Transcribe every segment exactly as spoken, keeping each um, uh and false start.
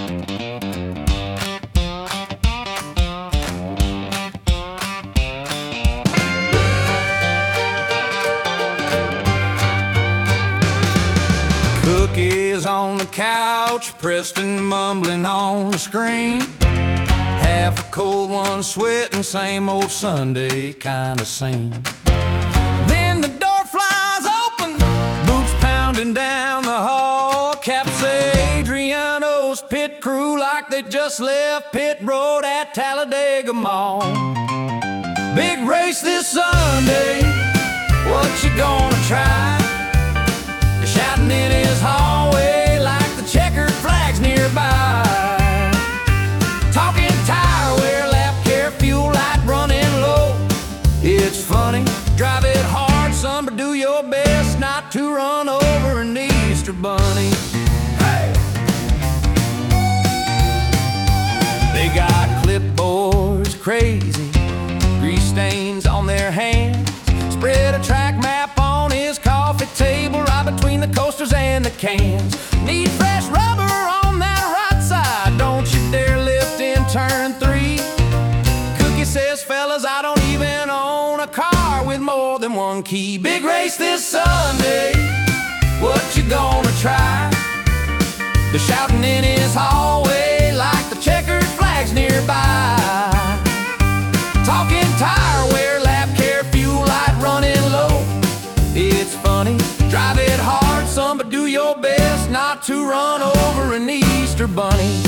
Cookies on the couch, Preston mumbling on the screen. Half a cold one sweating, same old Sunday kind of scene. Then the door flies open, boots pounding down the hall. Caps Adriano's pit crew like they just left pit road at Talladega Mall. Big race this Sunday, what you gonna try? They're shouting in his hallway like the checkered flags nearby. Talking tire wear, lap care, fuel light running low. It's funny, drive it hard, son, but do your best not to run over an Easter bunny. Hey! They got clipboards crazy, grease stains on their hands. Spread a track map on his coffee table, right between the coasters and the cans. Need fresh rubber on that right side, don't you dare lift in turn three. Cookie says, fellas, I don't even own a car with more than one key. Big race this Sunday, what you gonna try? They're shouting in his hallway like the checkered flags nearby. Talking tire wear, lap care, fuel light running low. It's funny, drive it hard, son, but do your best not to run over an Easter bunny.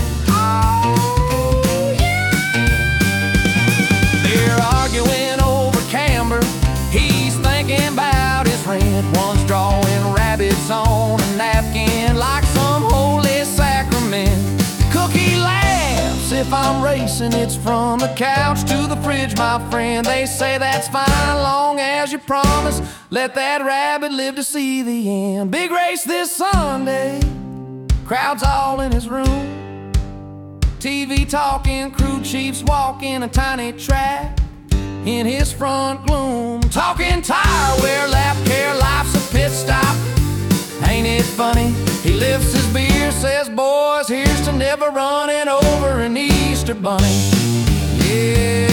Oh, yeah. They're arguing over camber, he's thinking about his rent. One's drawing rabbits on a napkin like some holy sacrament. Cookie laughs, if I'm racing, it's from the couch to the fridge, my friend. They say that's fine, long as you promise, let that rabbit live to see the end. Big race this Sunday, crowd's all in his room. T V talking, crew chiefs walking a tiny track in his front gloom. Talking tire wear, lap care, life's a pit stop. Ain't it funny? He lifts his beer, says, boys, here's to never running over an Easter bunny. Yeah.